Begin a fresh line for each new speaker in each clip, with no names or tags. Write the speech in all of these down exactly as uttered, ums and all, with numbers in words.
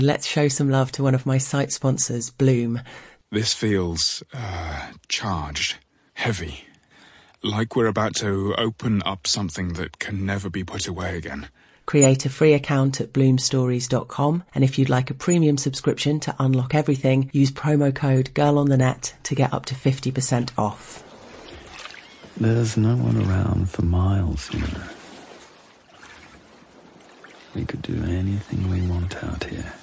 Let's show some love to one of my site sponsors, Bloom.
This feels uh, charged, heavy, like we're about to open up something that can never be put away again.
Create a free account at bloom stories dot com, and if you'd like a premium subscription to unlock everything, use promo code GIRLONTHENET to get up to fifty percent off.
There's no one around for miles, you know. We could do anything we want out here.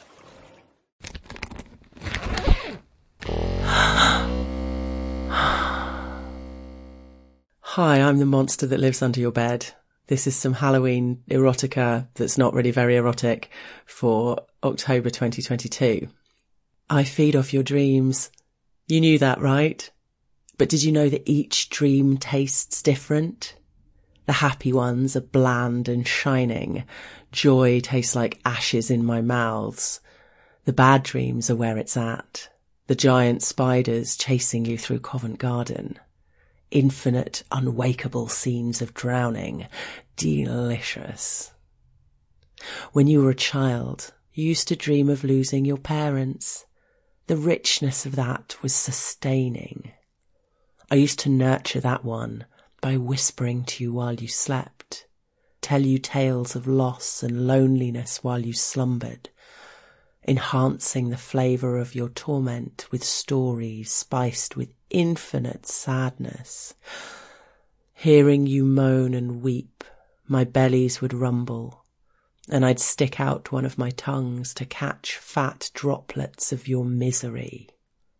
Hi, I'm the monster that lives under your bed. This is some Halloween erotica that's not really very erotic for October twenty twenty-two. I feed off your dreams. You knew that, right? But did you know that each dream tastes different? The happy ones are bland and shining. Joy tastes like ashes in my mouths. The bad dreams are where it's at. The giant spiders chasing you through Covent Garden. Infinite, unwakeable scenes of drowning. Delicious. When you were a child, you used to dream of losing your parents. The richness of that was sustaining. I used to nurture that one by whispering to you while you slept, tell you tales of loss and loneliness while you slumbered, enhancing the flavour of your torment with stories spiced with infinite sadness. Hearing you moan and weep, my bellies would rumble, and I'd stick out one of my tongues to catch fat droplets of your misery.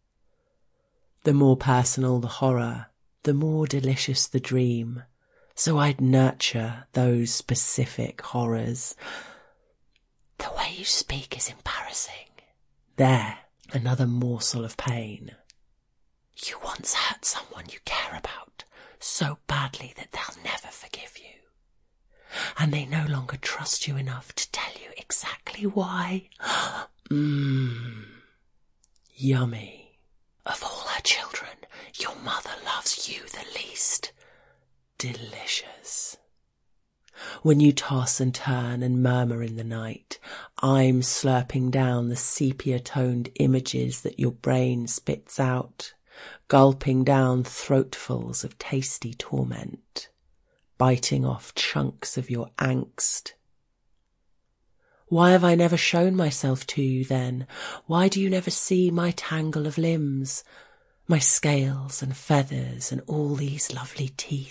The more personal the horror, the more delicious the dream, so I'd nurture those specific horrors. The way you speak is embarrassing. There, another morsel of pain. You once hurt someone you care about so badly that they'll never forgive you. And they no longer trust you enough to tell you exactly why. Mmm. Yummy. Of all her children, your mother loves you the least. Delicious. When you toss and turn and murmur in the night, I'm slurping down the sepia-toned images that your brain spits out, gulping down throatfuls of tasty torment, biting off chunks of your angst. Why have I never shown myself to you then? Why do you never see my tangle of limbs, my scales and feathers and all these lovely teeth?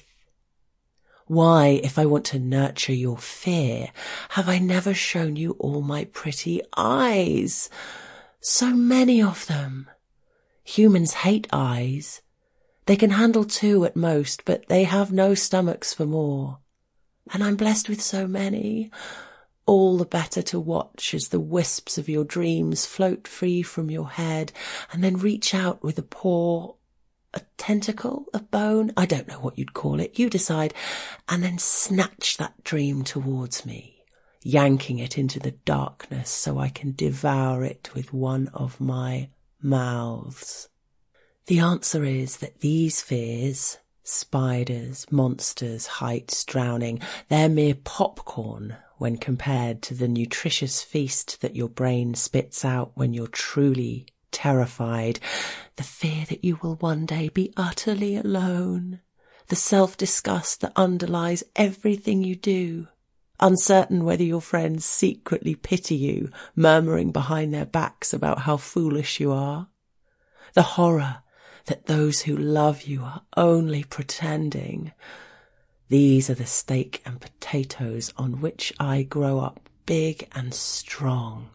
Why, if I want to nurture your fear, have I never shown you all my pretty eyes? So many of them. Humans hate eyes. They can handle two at most, but they have no stomachs for more. And I'm blessed with so many. All the better to watch as the wisps of your dreams float free from your head and then reach out with a paw, a tentacle, a bone, I don't know what you'd call it, you decide, and then snatch that dream towards me, yanking it into the darkness so I can devour it with one of my mouths. The answer is that these fears, spiders, monsters, heights, drowning, they're mere popcorn when compared to the nutritious feast that your brain spits out when you're truly terrified. The fear that you will one day be utterly alone. The self-disgust that underlies everything you do. Uncertain whether your friends secretly pity you, murmuring behind their backs about how foolish you are. The horror that those who love you are only pretending. These are the steak and potatoes on which I grow up big and strong.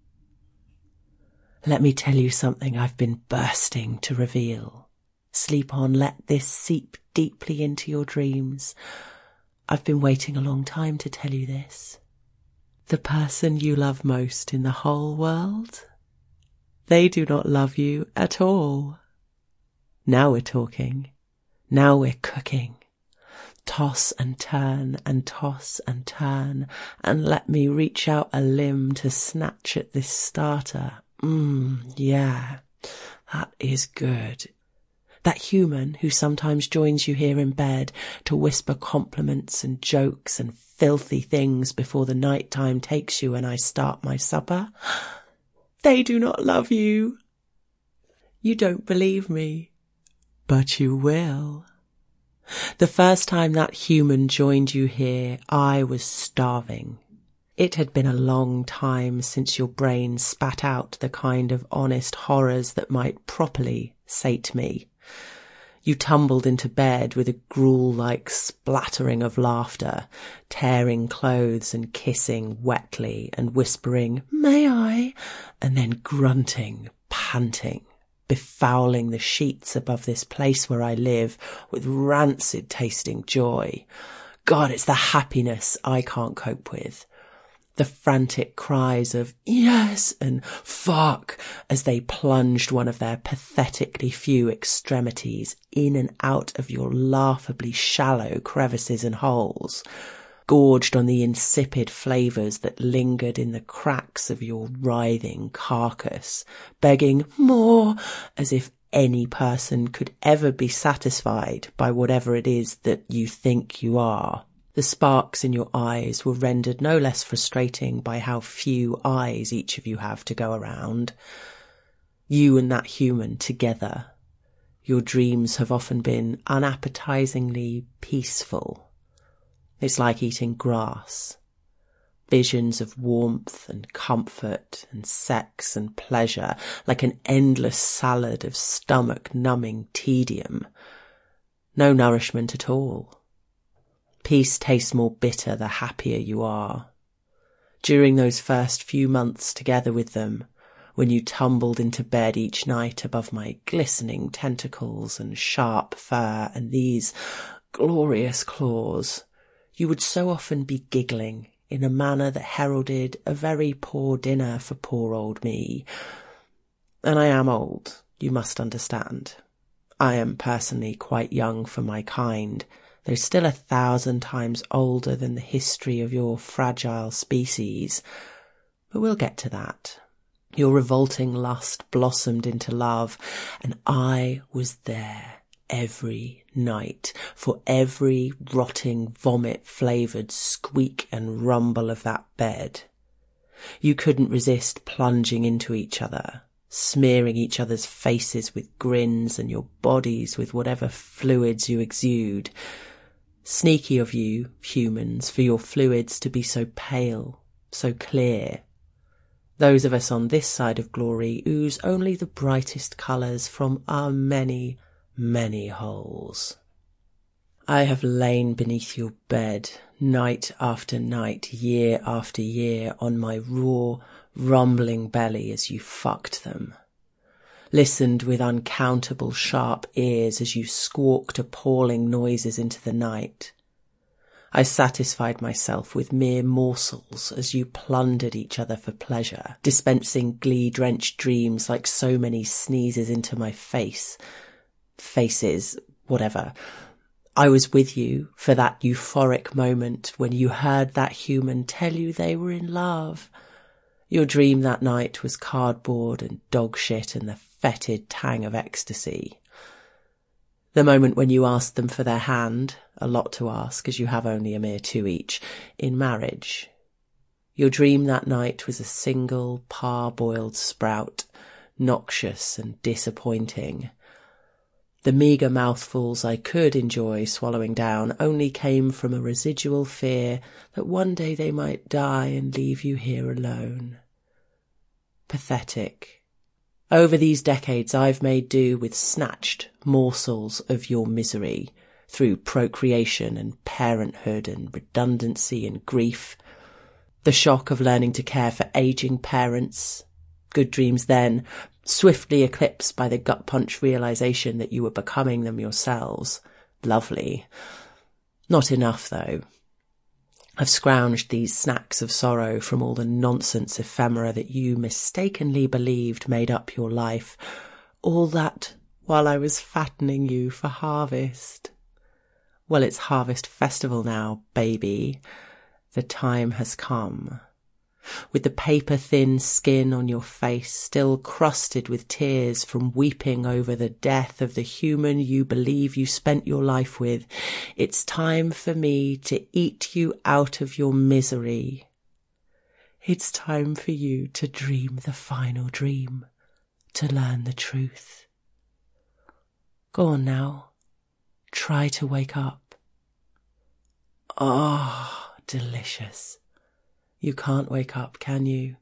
Let me tell you something I've been bursting to reveal. Sleep on, let this seep deeply into your dreams. I've been waiting a long time to tell you this. The person you love most in the whole world, they do not love you at all. Now we're talking. Now we're cooking. Toss and turn and toss and turn, and let me reach out a limb to snatch at this starter. Mmm, yeah, that is good. That human who sometimes joins you here in bed to whisper compliments and jokes and filthy things before the night time takes you and I start my supper? They do not love you. You don't believe me, but you will. The first time that human joined you here, I was starving. It had been a long time since your brain spat out the kind of honest horrors that might properly sate me. You tumbled into bed with a gruel-like splattering of laughter, tearing clothes and kissing wetly and whispering, "May I?" and then grunting, panting, befouling the sheets above this place where I live with rancid-tasting joy. God, it's the happiness I can't cope with. The frantic cries of yes and fuck as they plunged one of their pathetically few extremities in and out of your laughably shallow crevices and holes, gorged on the insipid flavours that lingered in the cracks of your writhing carcass, begging more, as if any person could ever be satisfied by whatever it is that you think you are. The sparks in your eyes were rendered no less frustrating by how few eyes each of you have to go around. You and that human together. Your dreams have often been unappetizingly peaceful. It's like eating grass. Visions of warmth and comfort and sex and pleasure, like an endless salad of stomach-numbing tedium. No nourishment at all. Peace tastes more bitter the happier you are. During those first few months together with them, when you tumbled into bed each night above my glistening tentacles and sharp fur and these glorious claws, you would so often be giggling in a manner that heralded a very poor dinner for poor old me. And I am old, you must understand. I am personally quite young for my kind, though still a thousand times older than the history of your fragile species. But we'll get to that. Your revolting lust blossomed into love, and I was there every night for every rotting vomit-flavoured squeak and rumble of that bed. You couldn't resist plunging into each other, smearing each other's faces with grins and your bodies with whatever fluids you exude. Sneaky of you, humans, for your fluids to be so pale, so clear. Those of us on this side of glory ooze only the brightest colours from our many, many holes. I have lain beneath your bed, night after night, year after year, on my raw, rumbling belly as you fucked them. Listened with uncountable sharp ears as you squawked appalling noises into the night. I satisfied myself with mere morsels as you plundered each other for pleasure, dispensing glee-drenched dreams like so many sneezes into my face. Faces, whatever. I was with you for that euphoric moment when you heard that human tell you they were in love. Your dream that night was cardboard and dog shit and the fetid tang of ecstasy. The moment when you asked them for their hand, a lot to ask as you have only a mere two each, in marriage. Your dream that night was a single parboiled sprout, noxious and disappointing. The meagre mouthfuls I could enjoy swallowing down only came from a residual fear that one day they might die and leave you here alone. Pathetic. Over these decades I've made do with snatched morsels of your misery through procreation and parenthood and redundancy and grief. The shock of learning to care for ageing parents. Good dreams then, swiftly eclipsed by the gut-punch realization that you were becoming them yourselves. Lovely. Not enough, though. I've scrounged these snacks of sorrow from all the nonsense ephemera that you mistakenly believed made up your life. All that while I was fattening you for harvest. Well, it's harvest festival now, baby. The time has come. with the paper-thin skin on your face still crusted with tears from weeping over the death of the human you believe you spent your life with, it's time for me to eat you out of your misery. It's time for you to dream the final dream, to learn the truth. Go on now, try to wake up. Ah, oh, delicious. You can't wake up, can you?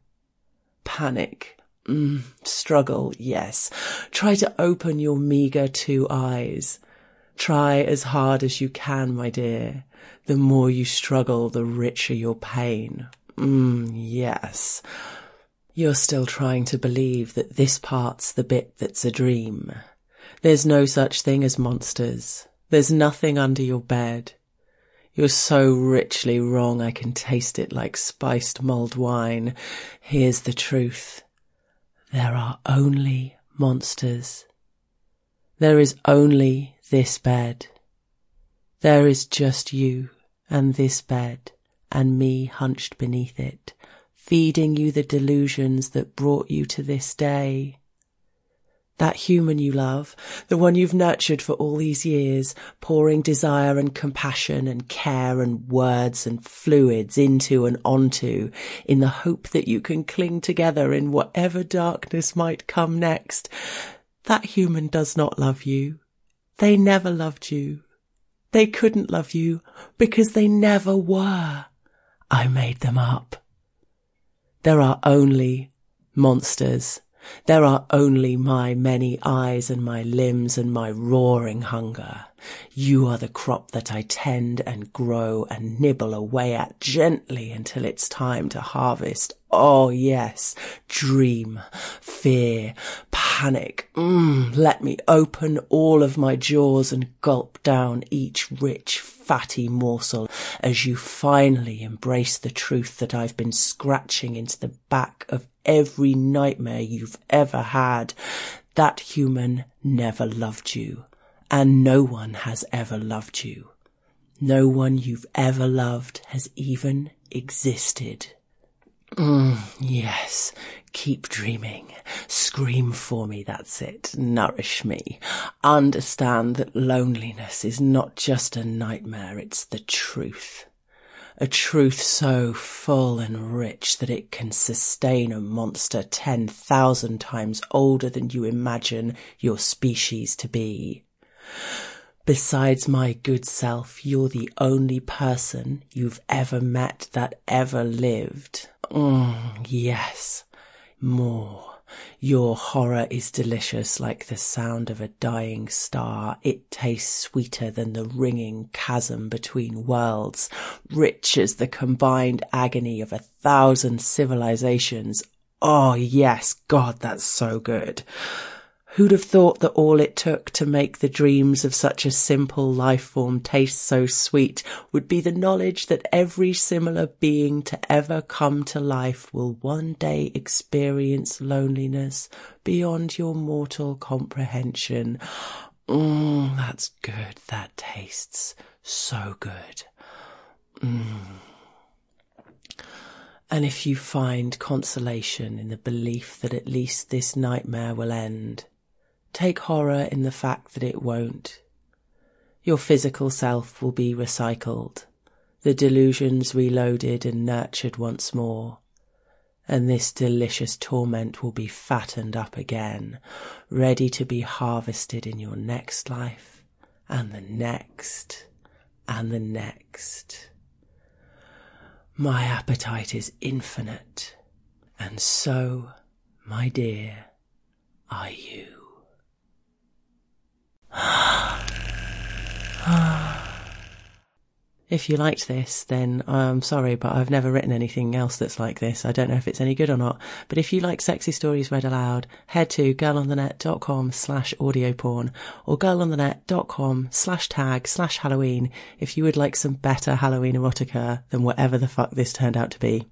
Panic. Mm, struggle, yes. Try to open your meagre two eyes. Try as hard as you can, my dear. The more you struggle, the richer your pain. Mm, yes. You're still trying to believe that this part's the bit that's a dream. There's no such thing as monsters. There's nothing under your bed. You're so richly wrong I can taste it like spiced mulled wine. Here's the truth. There are only monsters. There is only this bed. There is just you and this bed and me hunched beneath it, feeding you the delusions that brought you to this day. That human you love, the one you've nurtured for all these years, pouring desire and compassion and care and words and fluids into and onto, in the hope that you can cling together in whatever darkness might come next. That human does not love you. They never loved you. They couldn't love you because they never were. I made them up. There are only monsters. There are only my many eyes and my limbs and my roaring hunger. You are the crop that I tend and grow and nibble away at gently until it's time to harvest. Oh yes, dream, fear, panic. Mm, let me open all of my jaws and gulp down each rich, fatty morsel as you finally embrace the truth that I've been scratching into the back of every nightmare you've ever had. That human never loved you, and no one has ever loved you. No one you've ever loved has even existed. Mm, yes, keep dreaming. Scream for me, that's it. Nourish me. Understand that loneliness is not just a nightmare, it's the truth. A truth so full and rich that it can sustain a monster ten thousand times older than you imagine your species to be. Besides my good self, you're the only person you've ever met that ever lived. Mm, yes, more. Your horror is delicious like the sound of a dying star. It tastes sweeter than the ringing chasm between worlds, rich as the combined agony of a thousand civilizations. Oh yes, God, that's so good. Who'd have thought that all it took to make the dreams of such a simple life form taste so sweet would be the knowledge that every similar being to ever come to life will one day experience loneliness beyond your mortal comprehension. Mmm, that's good. That tastes so good. Mmm. And if you find consolation in the belief that at least this nightmare will end, take horror in the fact that it won't. Your physical self will be recycled, the delusions reloaded and nurtured once more, and this delicious torment will be fattened up again, ready to be harvested in your next life, and the next, and the next. My appetite is infinite, and so, my dear, are you. If you liked this, then I'm sorry, but I've never written anything else that's like this. I don't know if it's any good or not. But if you like sexy stories read aloud, head to girlonthenet.com slash audioporn or girlonthenet.com slash tag slash Halloween if you would like some better Halloween erotica than whatever the fuck this turned out to be.